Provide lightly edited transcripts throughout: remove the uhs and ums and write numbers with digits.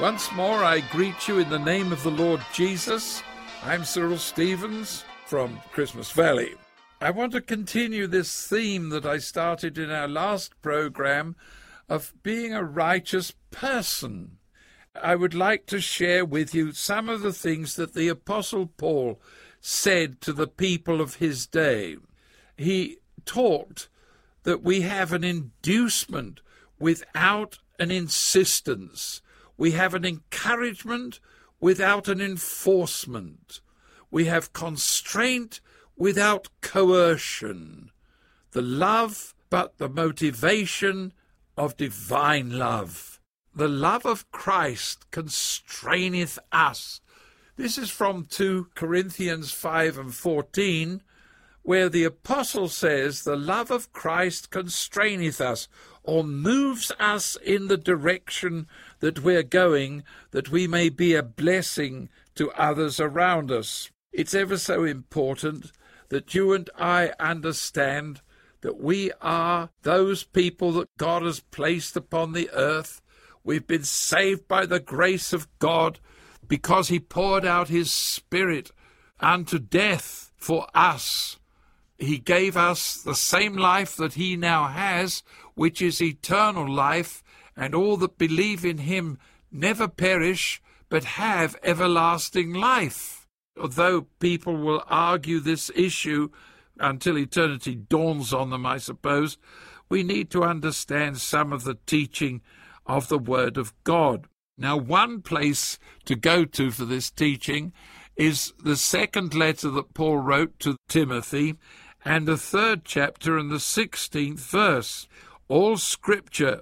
Once more, I greet you in the name of the Lord Jesus. I'm Cyril Stevens from Christmas Valley. I want to continue this theme that I started in our last program of being a righteous person. I would like to share with you some of the things that the Apostle Paul said to the people of his day. He talked that we have an inducement without an insistence. We have an encouragement without an enforcement. We have constraint without coercion. The love, but the motivation of divine love. The love of Christ constraineth us. This is from 2 Corinthians 5 and 14, where the apostle says, the love of Christ constraineth us, or moves us in the direction that we're going, that we may be a blessing to others around us. It's ever so important that you and I understand that we are those people that God has placed upon the earth. We've been saved by the grace of God because he poured out his Spirit unto death for us. He gave us the same life that he now has, which is eternal life, and all that believe in him never perish, but have everlasting life. Although people will argue this issue until eternity dawns on them, I suppose, we need to understand some of the teaching of the Word of God. Now, one place to go to for this teaching is the second letter that Paul wrote to Timothy, and the 3rd chapter and the 16th verse. All Scripture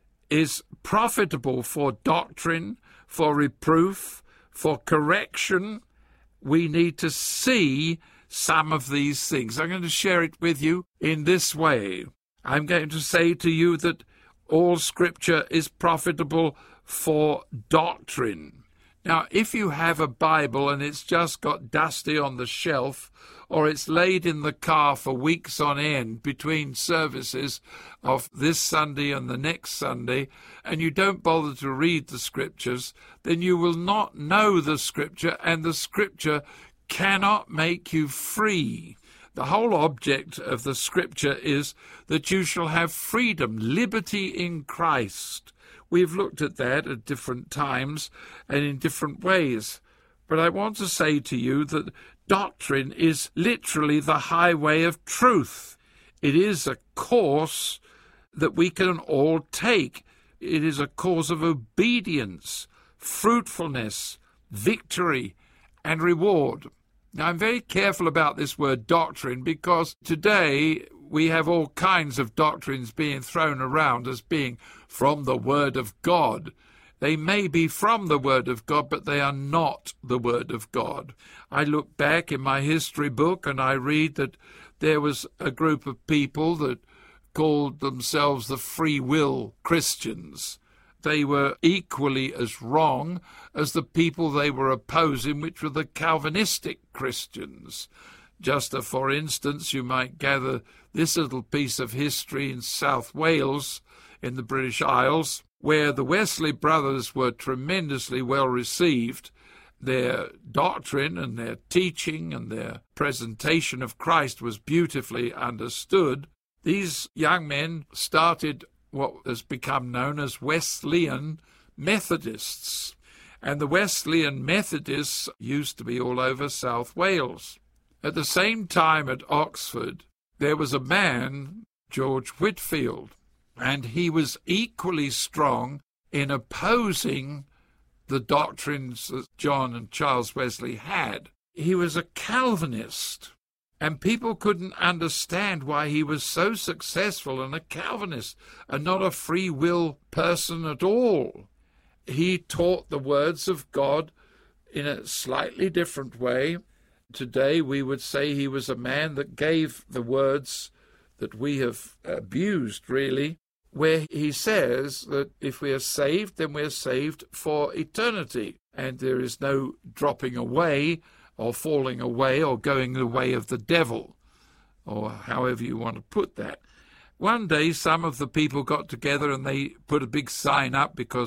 is profitable for doctrine, for reproof, for correction. We need to see some of these things. I'm going to share it with you in this way. I'm going to say to you that all Scripture is profitable for doctrine. Now, if you have a Bible and it's just got dusty on the shelf, or it's laid in the car for weeks on end between services of this Sunday and the next Sunday, and you don't bother to read the Scriptures, then you will not know the Scripture, and the Scripture cannot make you free. The whole object of the Scripture is that you shall have freedom, liberty in Christ. We've looked at that at different times and in different ways. But I want to say to you that doctrine is literally the highway of truth. It is a course that we can all take. It is a course of obedience, fruitfulness, victory, and reward. Now, I'm very careful about this word doctrine because today we have all kinds of doctrines being thrown around as being from the Word of God. They may be from the Word of God, but they are not the Word of God. I look back in my history book and I read that there was a group of people that called themselves the free will Christians. They were equally as wrong as the people they were opposing, which were the Calvinistic Christians. Just for instance, you might gather this little piece of history in South Wales, in the British Isles, where the Wesley brothers were tremendously well received. Their doctrine and their teaching and their presentation of Christ was beautifully understood. These young men started what has become known as Wesleyan Methodists. And the Wesleyan Methodists used to be all over South Wales. At the same time at Oxford, there was a man, George Whitefield, and he was equally strong in opposing the doctrines that John and Charles Wesley had. He was a Calvinist, and people couldn't understand why he was so successful and a Calvinist and not a free will person at all. He taught the words of God in a slightly different way. Today we would say he was a man that gave the words that we have abused, really, where he says that if we are saved, then we're saved for eternity, and there is no dropping away or falling away or going the way of the devil, or however you want to put that. One day some of the people got together and they put a big sign up because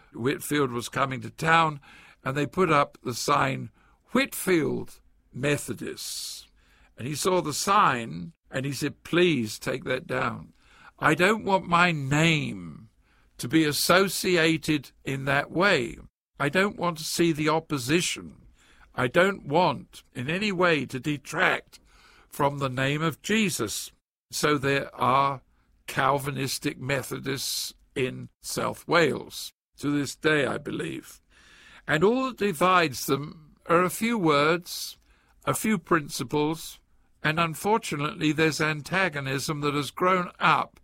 Whitefield was coming to town, and they put up the sign, Whitefield Methodists. And he saw the sign, and he said, please take that down. I don't want my name to be associated in that way. I don't want to see the opposition. I don't want in any way to detract from the name of Jesus. So there are Calvinistic Methodists in South Wales to this day, I believe. And all that divides them are a few words, a few principles, and unfortunately there's antagonism that has grown up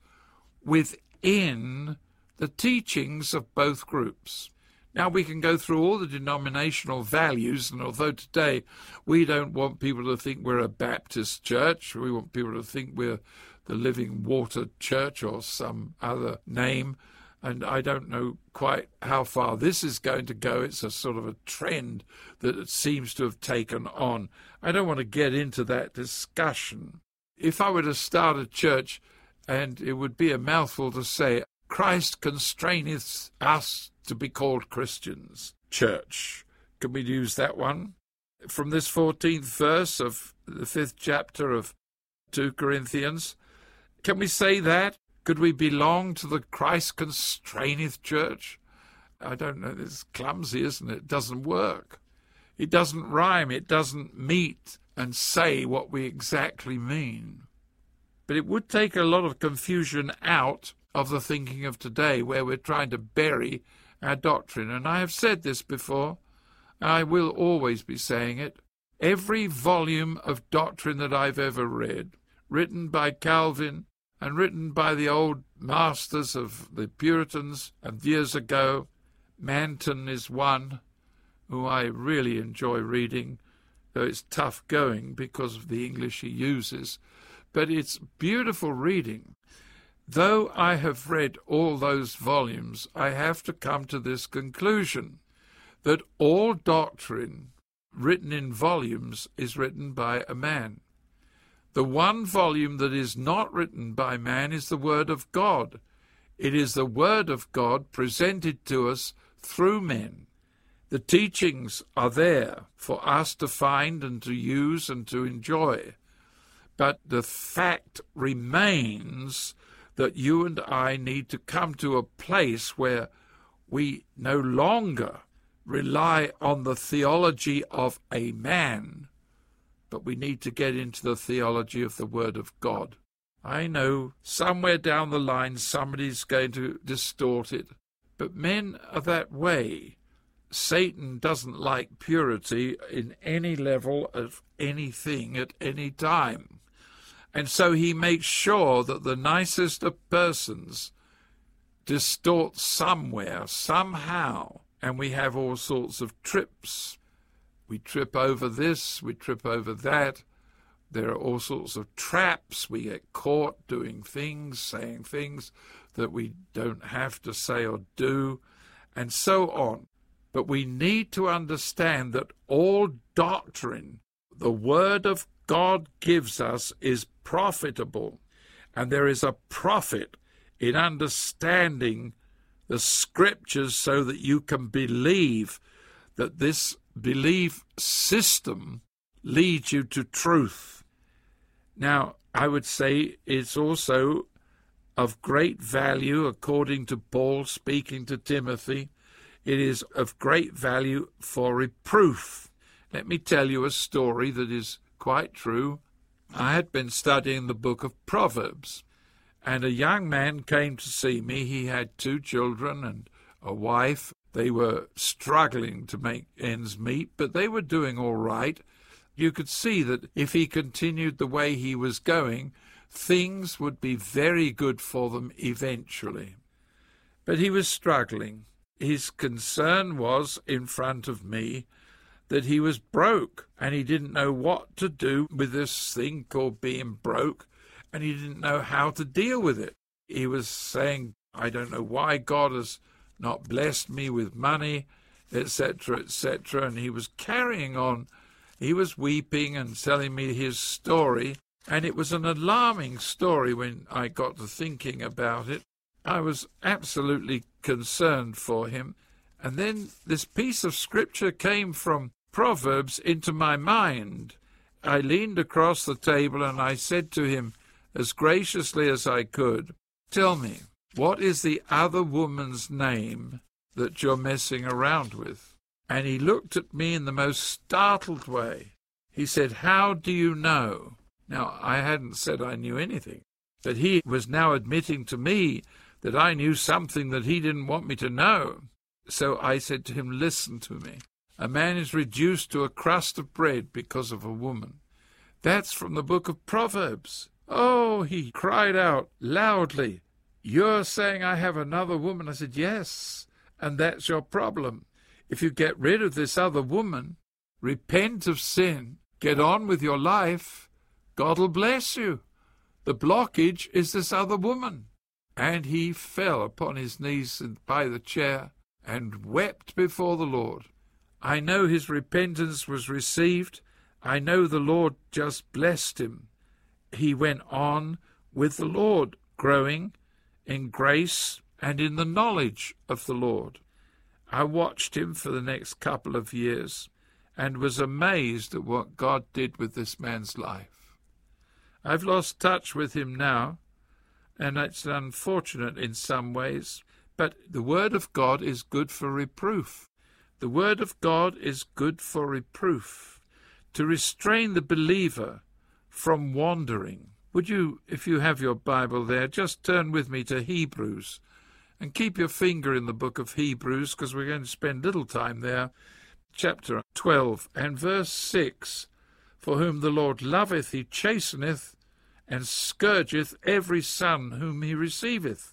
within the teachings of both groups. Now, we can go through all the denominational values, and although today we don't want people to think we're a Baptist church, we want people to think we're the Living Water Church or some other name, and I don't know quite how far this is going to go. It's a sort of a trend that it seems to have taken on. I don't want to get into that discussion. If I were to start a church, and it would be a mouthful to say, Christ constraineth us to be called Christians church. Can we use that one? From this 14th verse of the 5th chapter of 2 Corinthians, can we say that? Could we belong to the Christ constraineth church? I don't know. It's clumsy, isn't it? It doesn't work. It doesn't rhyme. It doesn't meet and say what we exactly mean. But it would take a lot of confusion out of the thinking of today, where we're trying to bury our doctrine. And I have said this before, and I will always be saying it. Every volume of doctrine that I've ever read, written by Calvin and written by the old masters of the Puritans and years ago, Manton is one who I really enjoy reading, though it's tough going because of the English he uses. But it's beautiful reading. Though I have read all those volumes, I have to come to this conclusion, that all doctrine written in volumes is written by a man. The one volume that is not written by man is the Word of God. It is the Word of God presented to us through men. The teachings are there for us to find and to use and to enjoy. But the fact remains that you and I need to come to a place where we no longer rely on the theology of a man, but we need to get into the theology of the Word of God. I know somewhere down the line somebody's going to distort it, but men are that way. Satan doesn't like purity in any level of anything at any time. And so he makes sure that the nicest of persons distort somewhere, somehow, and we have all sorts of trips. We trip over this, we trip over that. There are all sorts of traps. We get caught doing things, saying things that we don't have to say or do, and so on. But we need to understand that all doctrine, the Word of God gives us, is profitable, and there is a profit in understanding the Scriptures so that you can believe that this belief system leads you to truth. Now, I would say it's also of great value, according to Paul speaking to Timothy, it is of great value for reproof. Let me tell you a story that is quite true. I had been studying the book of Proverbs, and a young man came to see me. He had 2 children and a wife. They were struggling to make ends meet, but they were doing all right. You could see that if he continued the way he was going, things would be very good for them eventually. But he was struggling. His concern was, in front of me, that he was broke, and he didn't know what to do with this thing called being broke, and he didn't know how to deal with it. He was saying, I don't know why God has not blessed me with money, etc., etc., and he was carrying on. He was weeping and telling me his story, and it was an alarming story when I got to thinking about it. I was absolutely concerned for him, And then this piece of scripture came from Proverbs into my mind. I leaned across the table and I said to him, as graciously as I could, "Tell me, what is the other woman's name that you're messing around with?" And he looked at me in the most startled way. He said, "How do you know?" Now, I hadn't said I knew anything, but he was now admitting to me that I knew something that he didn't want me to know. So I said to him, "Listen to me. A man is reduced to a crust of bread because of a woman." That's from the book of Proverbs. "Oh," he cried out loudly, "you're saying I have another woman?" I said, "Yes, and that's your problem. If you get rid of this other woman, repent of sin, get on with your life, God will bless you. The blockage is this other woman." And he fell upon his knees by the chair and wept before the Lord. I know his repentance was received. I know the Lord just blessed him. He went on with the Lord, growing in grace and in the knowledge of the Lord. I watched him for the next couple of years and was amazed at what God did with this man's life. I've lost touch with him now, and it's unfortunate in some ways, but the Word of God is good for reproof. The Word of God is good for reproof, to restrain the believer from wandering. Would you, if you have your Bible there, just turn with me to Hebrews, and keep your finger in the book of Hebrews, because we're going to spend little time there. Chapter 12 and verse 6, "For whom the Lord loveth he chasteneth, and scourgeth every son whom he receiveth."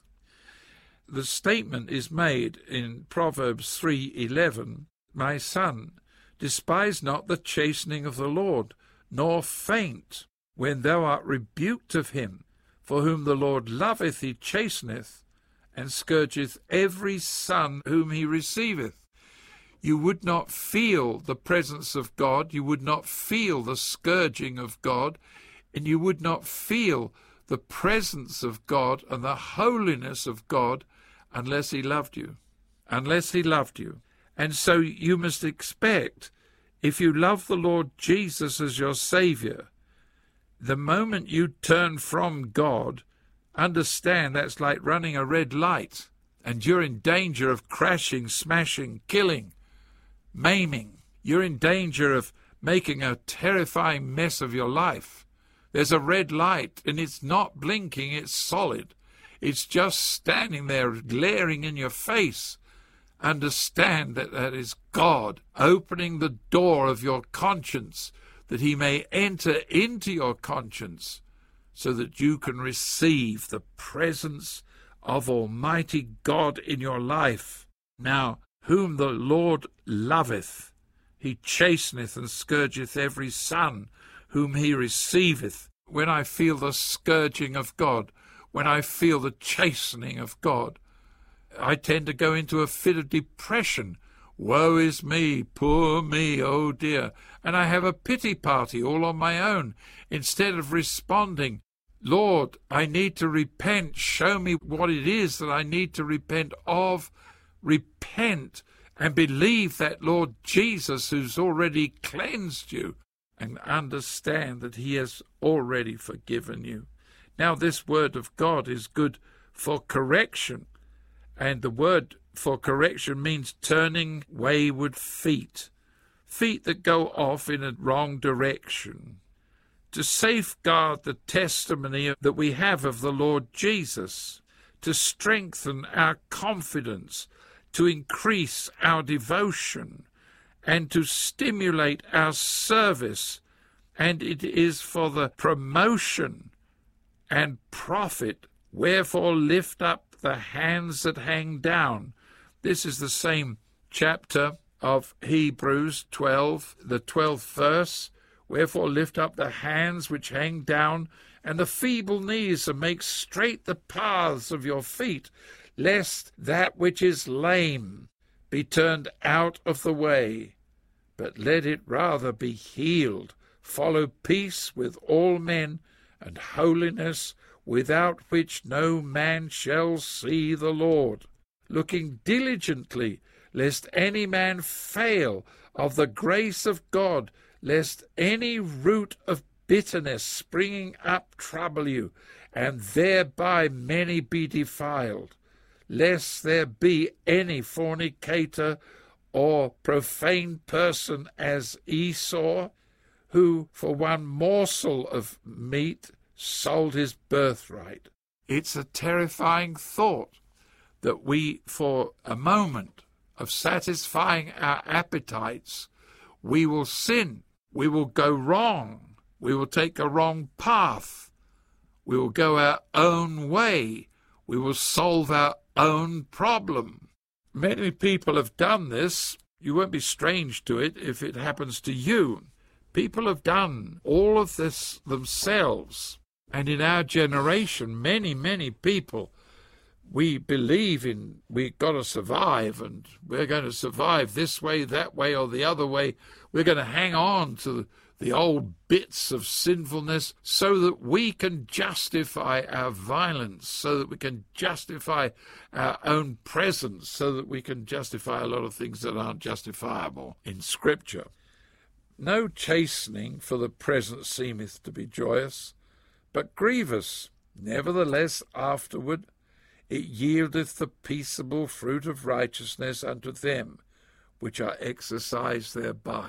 The statement is made in Proverbs 3:11, "My son, despise not the chastening of the Lord, nor faint when thou art rebuked of him. For whom the Lord loveth he chasteneth, and scourgeth every son whom he receiveth." You would not feel the presence of God, you would not feel the scourging of God, and you would not feel the presence of God and the holiness of God unless he loved you. Unless he loved you. And so you must expect, if you love the Lord Jesus as your Saviour, the moment you turn from God, understand that's like running a red light, and you're in danger of crashing, smashing, killing, maiming. You're in danger of making a terrifying mess of your life. There's a red light, and it's not blinking, it's solid. It's just standing there glaring in your face. Understand that that is God opening the door of your conscience, that he may enter into your conscience, so that you can receive the presence of Almighty God in your life. Now, whom the Lord loveth, he chasteneth and scourgeth every son whom he receiveth. When I feel the scourging of God, when I feel the chastening of God, I tend to go into a fit of depression. Woe is me, poor me, oh dear. And I have a pity party all on my own, instead of responding, Lord, I need to repent. Show me what it is that I need to repent of. Repent and believe that Lord Jesus, who's already cleansed you, and understand that he has already forgiven you. Now, this word of God is good for correction, and the word for correction means turning wayward feet, feet that go off in a wrong direction, to safeguard the testimony that we have of the Lord Jesus, to strengthen our confidence, to increase our devotion, and to stimulate our service, and it is for the promotion and profit. Wherefore lift up the hands that hang down. This is the same chapter of Hebrews 12, the 12th verse. Wherefore lift up the hands which hang down, and the feeble knees, and make straight the paths of your feet, lest that which is lame be turned out of the way, but let it rather be healed. Follow peace with all men, and holiness, without which no man shall see the Lord. Looking diligently, lest any man fail of the grace of God, lest any root of bitterness springing up trouble you, and thereby many be defiled, lest there be any fornicator or profane person as Esau, who for one morsel of meat sold his birthright. It's a terrifying thought that we, for a moment of satisfying our appetites, we will sin, we will go wrong, we will take a wrong path, we will go our own way, we will solve our own problem. Many people have done this. You won't be strange to it if it happens to you. People have done all of this themselves. And in our generation, many people, we believe in we've got to survive, and we're going to survive this way, that way, or the other way. We're going to hang on to the old bits of sinfulness so that we can justify our violence, so that we can justify our own presence, so that we can justify a lot of things that aren't justifiable in Scripture. No chastening for the present seemeth to be joyous, but grievous. Nevertheless afterward it yieldeth the peaceable fruit of righteousness unto them which are exercised thereby.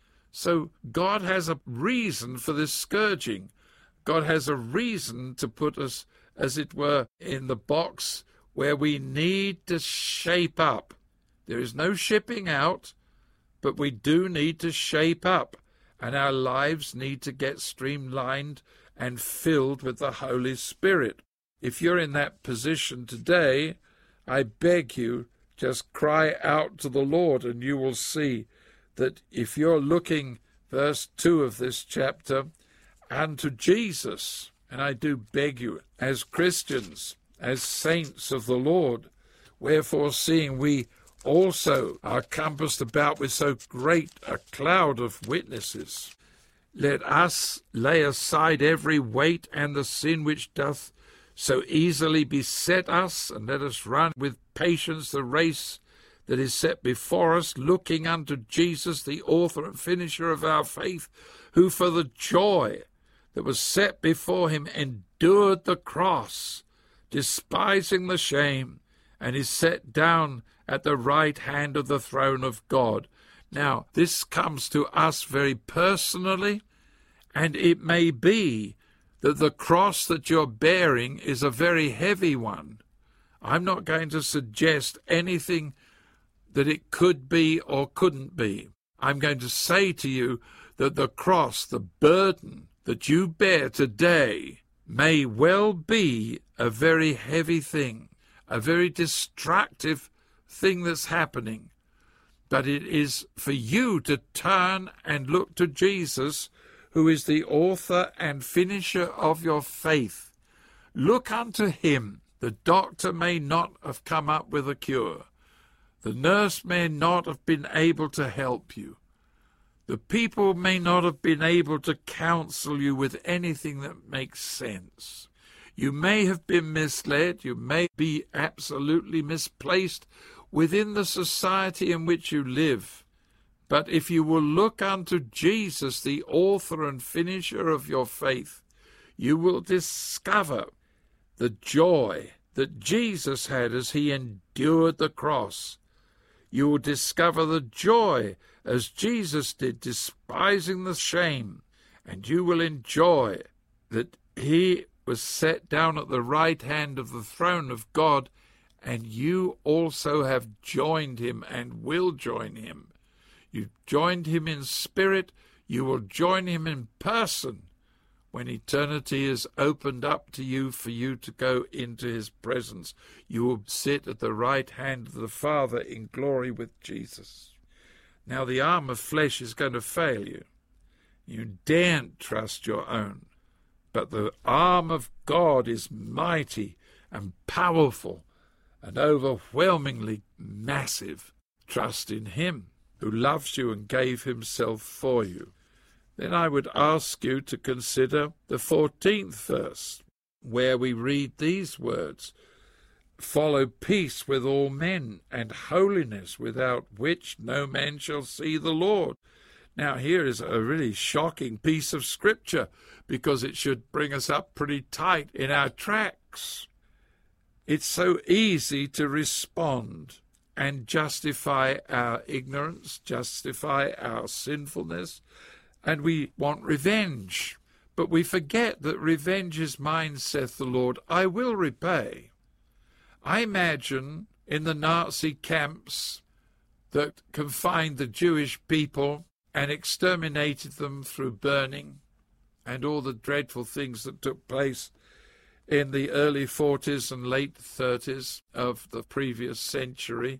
So God has a reason for this scourging. God has a reason to put us, as it were, in the box where we need to shape up. There is no shipping out, but we do need to shape up, and our lives need to get streamlined and filled with the Holy Spirit. If you're in that position today, I beg you, just cry out to the Lord, and you will see that if you're looking, verse 2 of this chapter, unto Jesus, and I do beg you, as Christians, as saints of the Lord, wherefore seeing we also are compassed about with so great a cloud of witnesses, let us lay aside every weight and the sin which doth so easily beset us, and let us run with patience the race that is set before us, looking unto Jesus, the author and finisher of our faith, who for the joy that was set before him endured the cross, despising the shame, and is set down at the right hand of the throne of God. Now, this comes to us very personally, and it may be that the cross that you're bearing is a very heavy one. I'm not going to suggest anything that it could be or couldn't be. I'm going to say to you that the cross, the burden that you bear today, may well be a very heavy thing, a very destructive thing that's happening. But it is for you to turn and look to Jesus, who is the author and finisher of your faith. Look unto him. The doctor may not have come up with a cure. The nurse may not have been able to help you. The people may not have been able to counsel you with anything that makes sense. You may have been misled. You may be absolutely misplaced within the society in which you live. But if you will look unto Jesus, the author and finisher of your faith, you will discover the joy that Jesus had as he endured the cross. You will discover the joy as Jesus did, despising the shame, and you will enjoy that he was set down at the right hand of the throne of God, and you also have joined him and will join him. You've joined him in spirit, you will join him in person when eternity is opened up to you for you to go into his presence. You will sit at the right hand of the Father in glory with Jesus. Now the arm of flesh is going to fail you. You daren't trust your own. But the arm of God is mighty and powerful and overwhelmingly massive. Trust in him who loves you and gave himself for you. Then I would ask you to consider the 14th verse, where we read these words, follow peace with all men and holiness, without which no man shall see the Lord. Now, here is a really shocking piece of scripture, because it should bring us up pretty tight in our tracks. It's so easy to respond and justify our ignorance, justify our sinfulness, and we want revenge. But we forget that revenge is mine, saith the Lord, I will repay. I imagine in the Nazi camps that confined the Jewish people and exterminated them through burning and all the dreadful things that took place in the early 40s and late 30s of the previous century.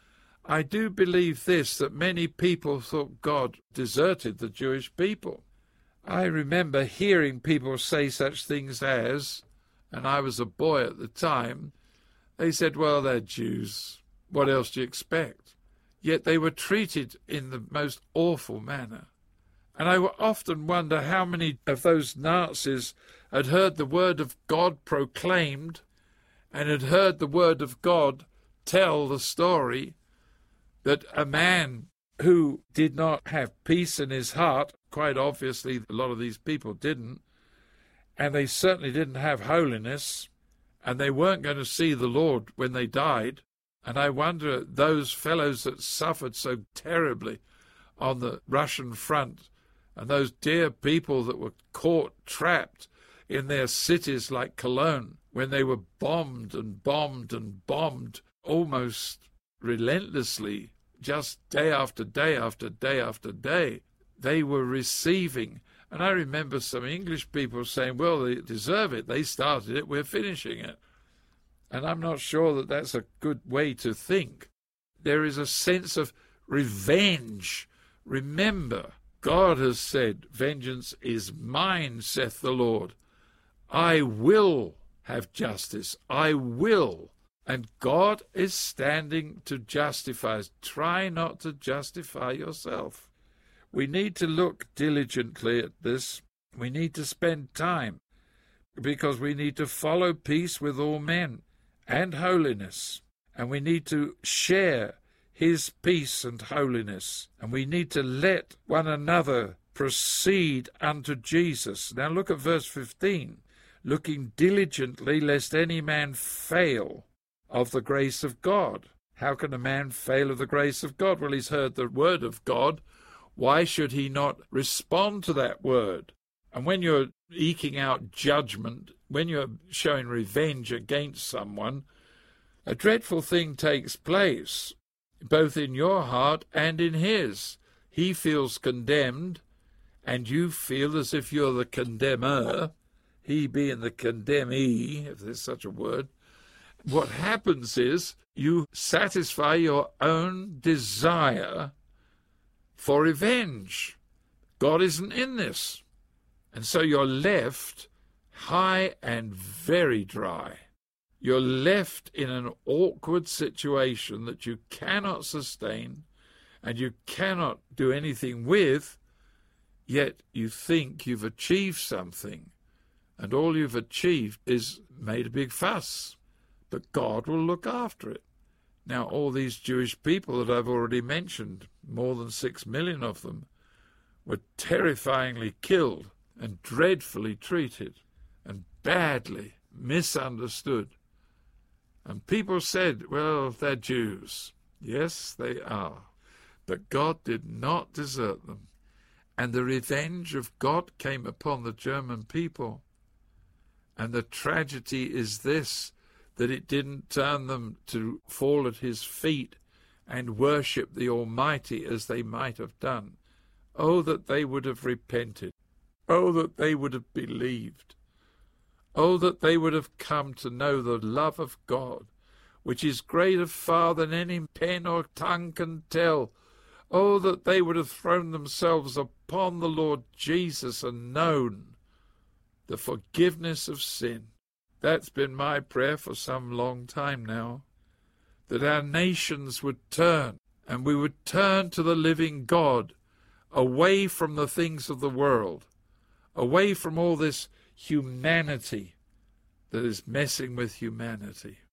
I do believe this, that many people thought God deserted the Jewish people. I remember hearing people say such things as, and I was a boy at the time, they said, well, they're Jews. What else do you expect? Yet they were treated in the most awful manner. And I often wonder how many of those Nazis had heard the word of God proclaimed and had heard the word of God tell the story that a man who did not have peace in his heart, quite obviously a lot of these people didn't, and they certainly didn't have holiness, and they weren't going to see the Lord when they died. And I wonder, those fellows that suffered so terribly on the Russian front, and those dear people that were caught, trapped in their cities like Cologne, when they were bombed and bombed and bombed almost relentlessly, just day after day after day after day, they were receiving. And I remember some English people saying, well, they deserve it. They started it. We're finishing it. And I'm not sure that that's a good way to think. There is a sense of revenge. Remember, God has said, vengeance is mine, saith the Lord. I will have justice. I will. And God is standing to justify us. Try not to justify yourself. We need to look diligently at this. We need to spend time, because we need to follow peace with all men and holiness. And we need to share his peace and holiness. And we need to let one another proceed unto Jesus. Now look at verse 15. Looking diligently, lest any man fail of the grace of God. How can a man fail of the grace of God? Well, he's heard the word of God. Why should he not respond to that word? And when you're eking out judgment, when you're showing revenge against someone, a dreadful thing takes place, both in your heart and in his. He feels condemned, and you feel as if you're the condemner, he being the condemnee, if there's such a word. What happens is you satisfy your own desire for revenge. God isn't in this. And so you're left high and very dry. You're left in an awkward situation that you cannot sustain and you cannot do anything with, yet you think you've achieved something, and all you've achieved is made a big fuss. But God will look after it. Now, all these Jewish people that I've already mentioned, more than 6 million of them, were terrifyingly killed and dreadfully treated and badly misunderstood. And people said, well, they're Jews. Yes, they are. But God did not desert them. And the revenge of God came upon the German people. And the tragedy is this, that it didn't turn them to fall at his feet and worship the Almighty as they might have done. Oh, that they would have repented. Oh, that they would have believed. Oh, that they would have come to know the love of God, which is greater far than any pen or tongue can tell. Oh, that they would have thrown themselves upon the Lord Jesus and known the forgiveness of sin. That's been my prayer for some long time now, that our nations would turn, and we would turn to the living God, away from the things of the world, away from all this humanity that is messing with humanity.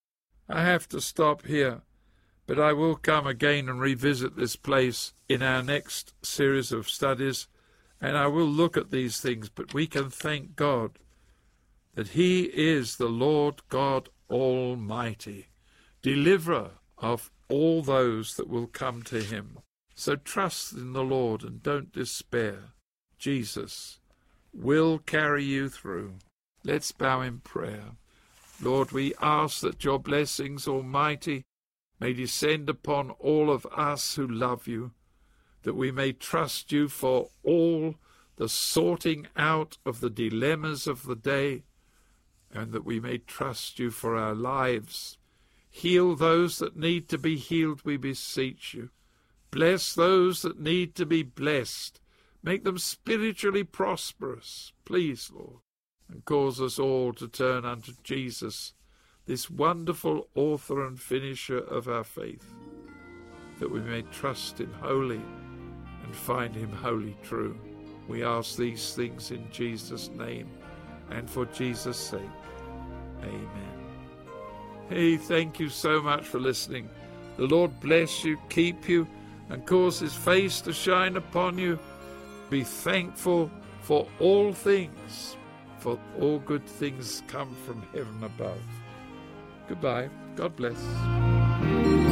I have to stop here, but I will come again and revisit this place in our next series of studies, and I will look at these things. But we can thank God that he is the Lord God Almighty, deliverer of all those that will come to him. So trust in the Lord and don't despair. Jesus will carry you through. Let's bow in prayer. Lord, we ask that your blessings, Almighty, may descend upon all of us who love you, that we may trust you for all the sorting out of the dilemmas of the day, and that we may trust you for our lives. Heal those that need to be healed, we beseech you. Bless those that need to be blessed. Make them spiritually prosperous, please, Lord, and cause us all to turn unto Jesus, this wonderful author and finisher of our faith, that we may trust him wholly and find him wholly true. We ask these things in Jesus' name and for Jesus' sake. Amen. Hey, thank you so much for listening. The Lord bless you, keep you, and cause his face to shine upon you. Be thankful for all things, for all good things come from heaven above. Goodbye. God bless.